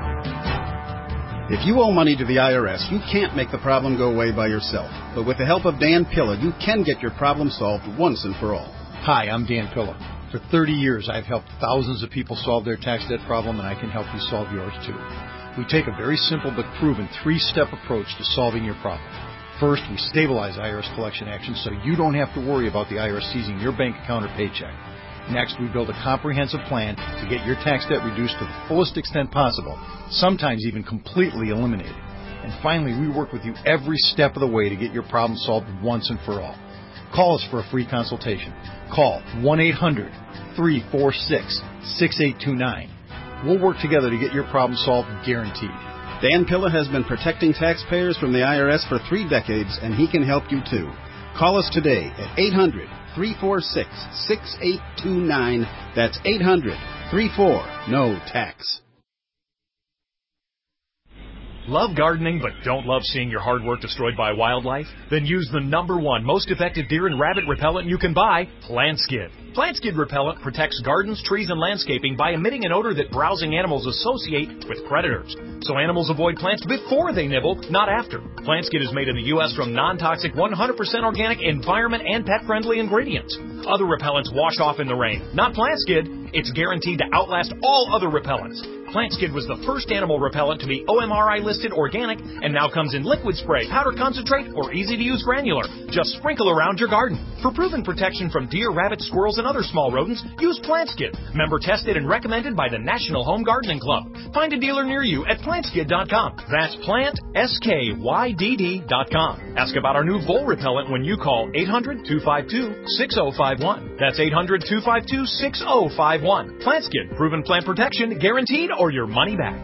If you owe money to the I R S, you can't make the problem go away by yourself. But with the help of Dan Pilla, you can get your problem solved once and for all. Hi, I'm Dan Pilla. For thirty years, I've helped thousands of people solve their tax debt problem, and I can help you solve yours too. We take a very simple but proven three-step approach to solving your problem. First, we stabilize I R S collection actions so you don't have to worry about the I R S seizing your bank account or paycheck. Next, we build a comprehensive plan to get your tax debt reduced to the fullest extent possible, sometimes even completely eliminated. And finally, we work with you every step of the way to get your problem solved once and for all. Call us for a free consultation. Call one eight hundred, three four six, six eight two nine. We'll work together to get your problem solved, guaranteed. Dan Pilla has been protecting taxpayers from the I R S for three decades, and he can help you too. Call us today at eight hundred, three four six, six eight two nine. That's eight hundred, three four, N O Tax. Love gardening but don't love seeing your hard work destroyed by wildlife? Then use the number one most effective deer and rabbit repellent you can buy, PlantSkid. PlantSkid repellent protects gardens, trees, and landscaping by emitting an odor that browsing animals associate with predators. So animals avoid plants before they nibble, not after. PlantSkid is made in the U S from non-toxic, one hundred percent organic, environment, and pet-friendly ingredients. Other repellents wash off in the rain. Not PlantSkid. It's guaranteed to outlast all other repellents. PlantSkid was the first animal repellent to be O M R I listed organic and now comes in liquid spray, powder concentrate, or easy-to-use granular. Just sprinkle around your garden. For proven protection from deer, rabbits, squirrels, and other small rodents, use PlantSkid. Member tested and recommended by the National Home Gardening Club. Find a dealer near you at plant skid dot com. That's plant, S K Y D D dot com. Ask about our new vole repellent when you call eight hundred, two five two, six oh five one. That's eight hundred, two five two, six oh five one. PlantSkid. Proven plant protection, guaranteed, or your money back.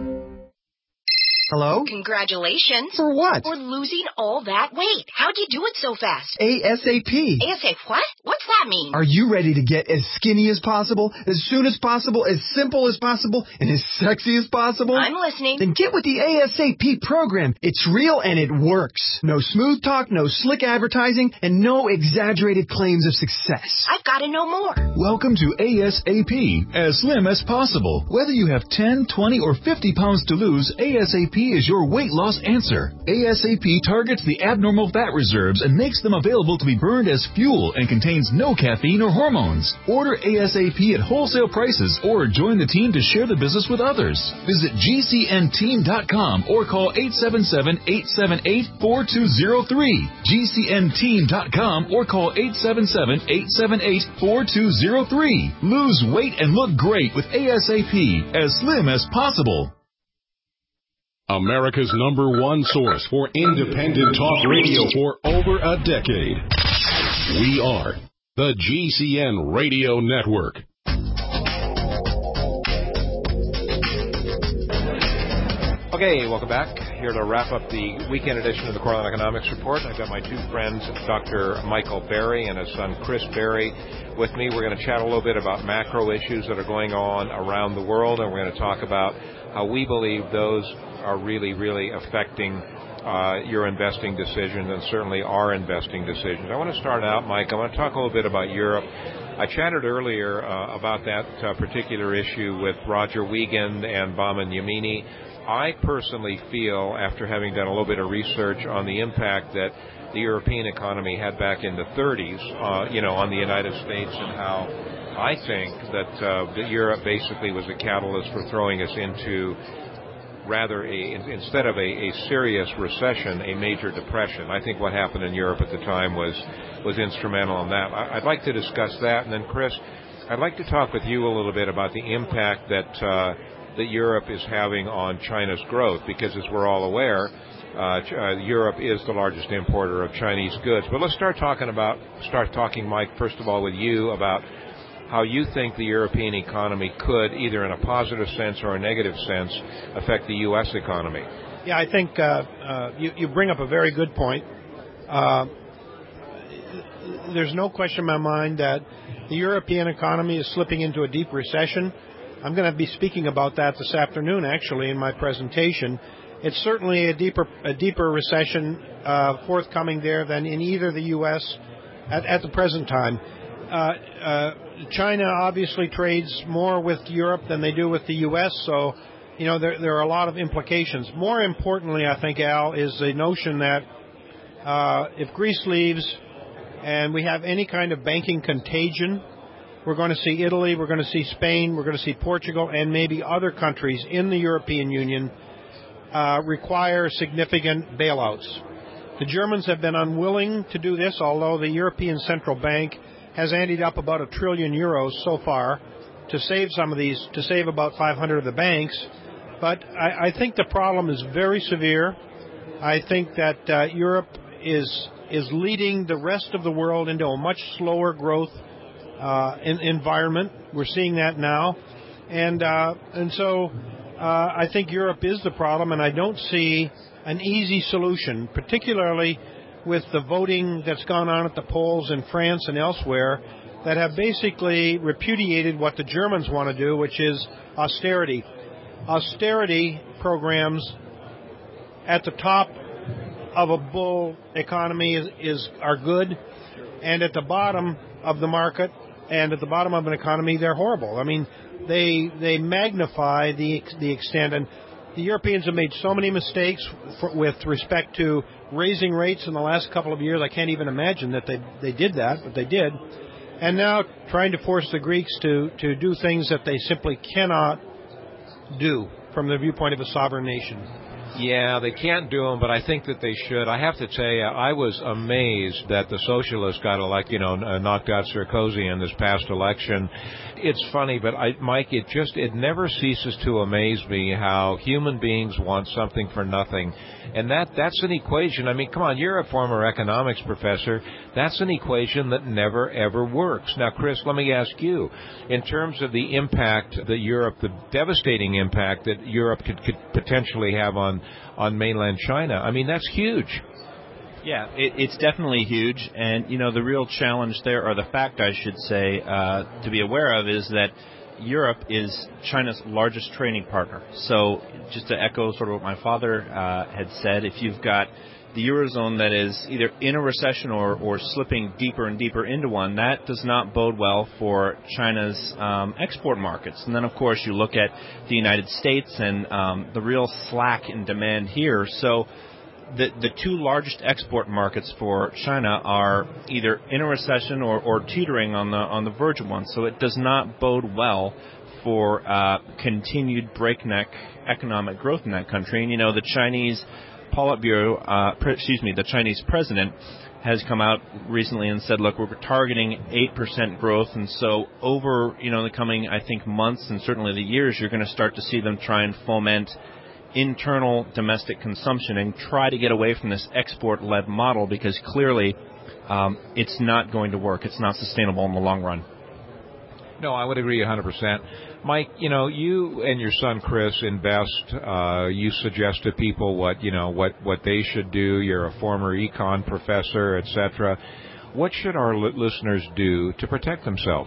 Hello? Congratulations. For what? For losing all that weight. How'd you do it so fast? ASAP. ASAP what? What's that mean? Are you ready to get as skinny as possible, as soon as possible, as simple as possible, and as sexy as possible? I'm listening. Then get with the ASAP program. It's real and it works. No smooth talk, no slick advertising, and no exaggerated claims of success. I've got to know more. Welcome to ASAP, as slim as possible. Whether you have ten, twenty, or fifty pounds to lose, ASAP is your weight loss answer. ASAP targets the abnormal fat reserves and makes them available to be burned as fuel and contains no caffeine or hormones. Order ASAP at wholesale prices or join the team to share the business with others. Visit G C N team dot com or call eight seven seven, eight seven eight, four two zero three. G C N team dot com or call eight seven seven, eight seven eight, four two zero three. Lose weight and look great with ASAP, as slim as possible. America's number one source for independent talk radio for over a decade. We are the G C N Radio Network. Okay, welcome back. Here to wrap up the weekend edition of the Corlin Economics Report. I've got my two friends, Doctor Michael Berry and his son Chris Berry, with me. We're going to chat a little bit about macro issues that are going on around the world, and we're going to talk about how we believe those are really, really affecting uh, your investing decisions and certainly our investing decisions. I want to start out, Mike, I want to talk a little bit about Europe. I chatted earlier uh, about that uh, particular issue with Roger Wiegand and Bahman Yamini. I personally feel, after having done a little bit of research on the impact that the European economy had back in the thirties, uh, you know, on the United States, and how I think that, uh, that Europe basically was a catalyst for throwing us into rather a, instead of a, a serious recession, a major depression. I think what happened in Europe at the time was, was instrumental in that. I'd like to discuss that, and then Chris, I'd like to talk with you a little bit about the impact that, uh, that Europe is having on China's growth, because as we're all aware, uh, uh, Europe is the largest importer of Chinese goods. But let's start talking about, start talking, Mike, first of all with you about how you think the European economy could, either in a positive sense or a negative sense, affect the U S economy. Yeah, I think uh, uh, you, you bring up a very good point. Uh, there's no question in my mind that the European economy is slipping into a deep recession. I'm going to be speaking about that this afternoon, actually, in my presentation. It's certainly a deeper a deeper recession uh, forthcoming there than in either the U S at, at the present time. Uh, uh, China obviously trades more with Europe than they do with the U S, so you know there there are a lot of implications. More importantly, I think, Al, is the notion that uh, if Greece leaves and we have any kind of banking contagion, we're going to see Italy, we're going to see Spain, we're going to see Portugal, and maybe other countries in the European Union uh, require significant bailouts. The Germans have been unwilling to do this, although the European Central Bank has anteed up about a trillion euros so far to save some of these, to save about five hundred of the banks. But I, I think the problem is very severe. I think that uh, Europe is is leading the rest of the world into a much slower growth uh, in, environment. We're seeing that now, and uh, and so uh, I think Europe is the problem, and I don't see an easy solution, particularly with the voting that's gone on at the polls in France and elsewhere that have basically repudiated what the Germans want to do, which is austerity. Austerity programs at the top of a bull economy is, is are good, and at the bottom of the market and at the bottom of an economy they're horrible. I mean, they they magnify the the extent, and the Europeans have made so many mistakes for, with respect to raising rates in the last couple of years. I can't even imagine that they they did that, but they did. And now trying to force the Greeks to, to do things that they simply cannot do from the viewpoint of a sovereign nation. Yeah, they can't do them, but I think that they should. I have to tell you, I was amazed that the socialists got elected, you know, knocked out Sarkozy in this past election. It's funny, but I, Mike, it just, it never ceases to amaze me how human beings want something for nothing. And that, that's an equation. I mean, come on, you're a former economics professor. That's an equation that never, ever works. Now, Chris, let me ask you, in terms of the impact that Europe, the devastating impact that Europe could, could potentially have on on mainland China. I mean, that's huge. Yeah, it, it's definitely huge. And, you know, the real challenge there, or the fact I should say, uh, to be aware of, is that Europe is China's largest trading partner. So just to echo sort of what my father uh, had said, if you've got the Eurozone that is either in a recession or, or slipping deeper and deeper into one, that does not bode well for China's um, export markets. And then, of course, you look at the United States and um, the real slack in demand here. So the the two largest export markets for China are either in a recession or, or teetering on the on the verge of one. So it does not bode well for uh, continued breakneck economic growth in that country. And, you know, the Chinese Politburo, uh, pre- excuse me, the Chinese president has come out recently and said, look, we're targeting eight percent growth, and so over, you know, the coming, I think, months and certainly the years, you're going to start to see them try and foment internal domestic consumption and try to get away from this export-led model, because clearly um, it's not going to work. It's not sustainable in the long run. No, I would agree one hundred percent. Mike, you know, you and your son Chris invest. Uh, you suggest to people what you know what, what they should do. You're a former econ professor, et cetera. What should our li- listeners do to protect themselves?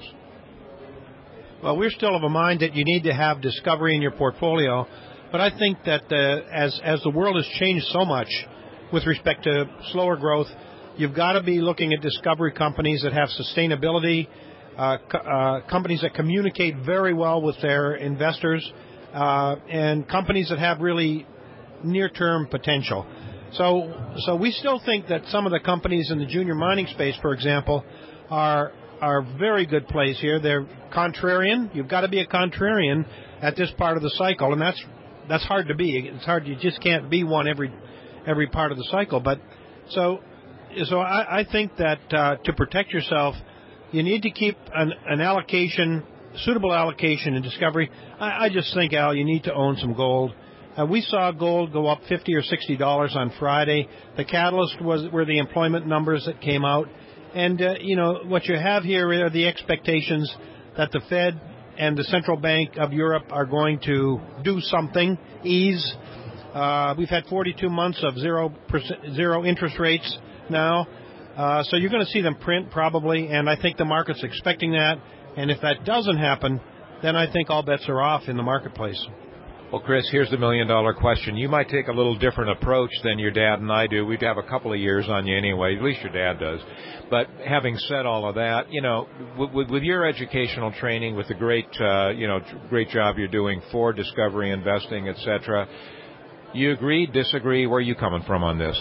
Well, we're still of a mind that you need to have discovery in your portfolio, but I think that uh, as as the world has changed so much with respect to slower growth, you've got to be looking at discovery companies that have sustainability. Uh, co- uh, companies that communicate very well with their investors, uh, and companies that have really near-term potential. So, so we still think that some of the companies in the junior mining space, for example, are are very good plays here. They're contrarian. You've got to be a contrarian at this part of the cycle, and that's that's hard to be. It's hard. You just can't be one every every part of the cycle. But so, so I, I think that uh, to protect yourself, you need to keep an, an allocation, suitable allocation in discovery. I, I just think, Al, you need to own some gold. Uh, we saw gold go up fifty or sixty dollars on Friday. The catalyst was were the employment numbers that came out. And, uh, you know, what you have here are the expectations that the Fed and the Central Bank of Europe are going to do something, ease. Uh, we've had forty-two months of zero percent, zero interest rates now. Uh, so you're going to see them print probably, and I think the market's expecting that. And if that doesn't happen, then I think all bets are off in the marketplace. Well, Chris, here's the million-dollar question. You might take a little different approach than your dad and I do. We'd have a couple of years on you anyway. At least your dad does. But having said all of that, you know, with, with your educational training, with the great, uh, you know, great job you're doing for discovery investing, et cetera, you agree, disagree? Where are you coming from on this?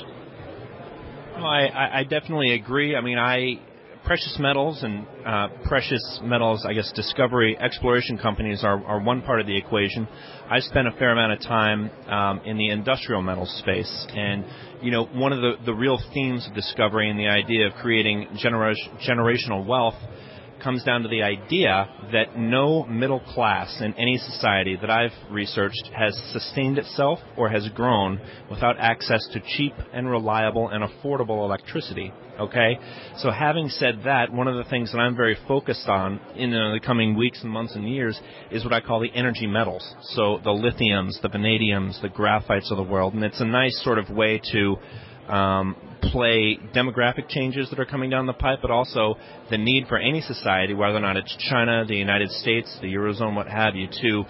Well, I, I definitely agree. I mean, I precious metals and uh, precious metals, I guess, discovery exploration companies are, are one part of the equation. I spent a fair amount of time um, in the industrial metals space, and you know, one of the, the real themes of discovery and the idea of creating genera- generational wealth comes down to the idea that no middle class in any society that I've researched has sustained itself or has grown without access to cheap and reliable and affordable electricity. Okay? So having said that, one of the things that I'm very focused on in the coming weeks and months and years is what I call the energy metals. So the lithiums, the vanadiums, the graphites of the world. And it's a nice sort of way to Um, play demographic changes that are coming down the pipe, but also the need for any society, whether or not it's China, the United States, the Eurozone, what have you, to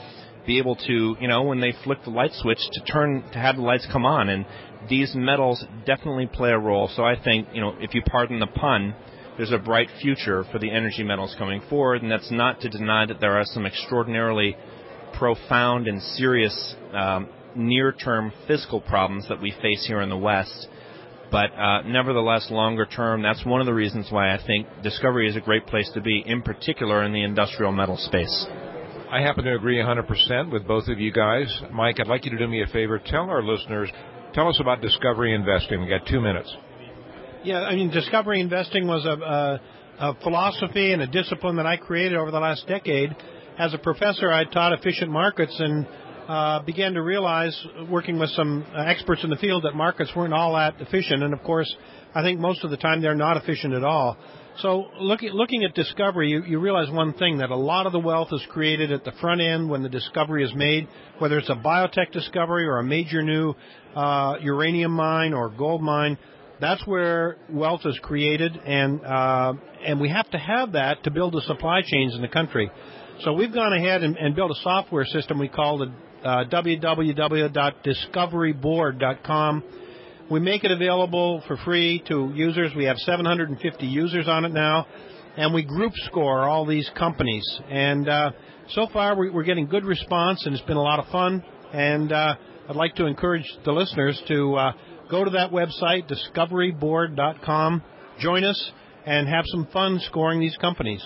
be able to, you know, when they flick the light switch, to turn, to have the lights come on. And these metals definitely play a role. So I think, you know, if you pardon the pun, there's a bright future for the energy metals coming forward, and that's not to deny that there are some extraordinarily profound and serious um, near-term fiscal problems that we face here in the West. But uh, nevertheless, longer term, that's one of the reasons why I think Discovery is a great place to be, in particular in the industrial metal space. I happen to agree one hundred percent with both of you guys. Mike, I'd like you to do me a favor. Tell our listeners, tell us about Discovery Investing. We've got two minutes. Yeah, I mean, Discovery Investing was a, a, a philosophy and a discipline that I created over the last decade. As a professor, I taught efficient markets and uh, began to realize, working with some uh, experts in the field, that markets weren't all that efficient. And, of course, I think most of the time they're not efficient at all. So looking, looking at Discovery, you, you realize one thing, that a lot of the wealth is created at the front end when the discovery is made, whether it's a biotech discovery or a major new uh, uranium mine or gold mine. That's where wealth is created, and uh, and we have to have that to build the supply chains in the country. So we've gone ahead and, and built a software system we call the uh, w w w dot discovery board dot com. We make it available for free to users. We have seven hundred fifty users on it now, and we group score all these companies. And uh, so far we're getting good response, and it's been a lot of fun. And uh, I'd like to encourage the listeners to uh, go to that website, discovery board dot com, join us, and have some fun scoring these companies.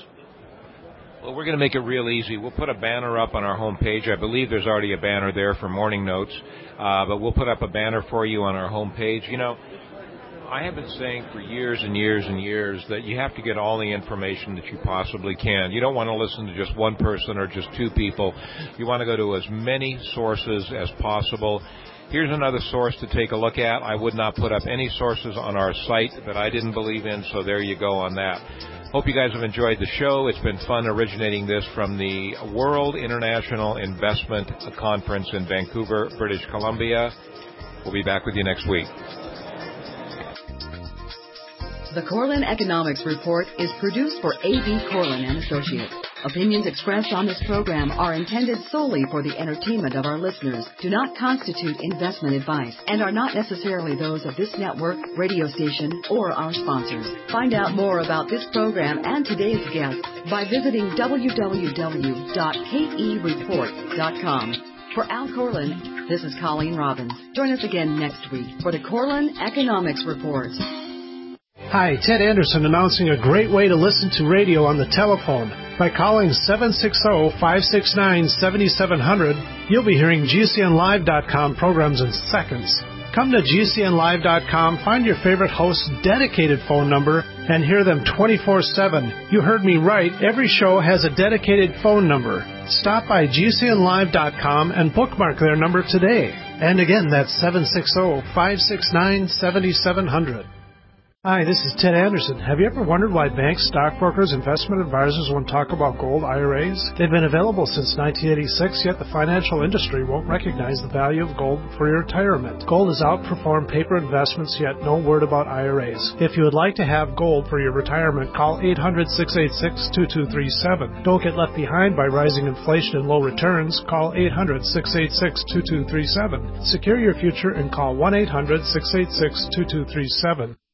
Well, we're going to make it real easy. We'll put a banner up on our homepage. I believe there's already a banner there for morning notes, uh, but we'll put up a banner for you on our homepage. You know, I have been saying for years and years and years that you have to get all the information that you possibly can. You don't want to listen to just one person or just two people. You want to go to as many sources as possible. Here's another source to take a look at. I would not put up any sources on our site that I didn't believe in, so there you go on that. Hope you guys have enjoyed the show. It's been fun originating this from the World International Investment Conference in Vancouver, British Columbia. We'll be back with you next week. The Corlin Economics Report is produced for A B Corlin and Associates. Opinions expressed on this program are intended solely for the entertainment of our listeners, do not constitute investment advice, and are not necessarily those of this network, radio station, or our sponsors. Find out more about this program and today's guests by visiting w w w dot k e report dot com. For Al Corlin, this is Colleen Robbins. Join us again next week for the Corlin Economics Report. Hi, Ted Anderson announcing a great way to listen to radio on the telephone. By calling seven six zero, five six nine, seven seven zero zero, you'll be hearing G C N live dot com programs in seconds. Come to G C N live dot com, find your favorite host's dedicated phone number, and hear them twenty-four seven. You heard me right, every show has a dedicated phone number. Stop by G C N live dot com and bookmark their number today. And again, that's seven six zero, five six nine, seven seven zero zero. Hi, this is Ted Anderson. Have you ever wondered why banks, stockbrokers, investment advisors won't talk about gold I R As? They've been available since nineteen eighty-six, yet the financial industry won't recognize the value of gold for your retirement. Gold has outperformed paper investments, yet no word about I R As. If you would like to have gold for your retirement, call eight hundred, six eight six, two two three seven. Don't get left behind by rising inflation and low returns. Call eight hundred, six eight six, two two three seven. Secure your future and call one eight hundred, six eight six, two two three seven.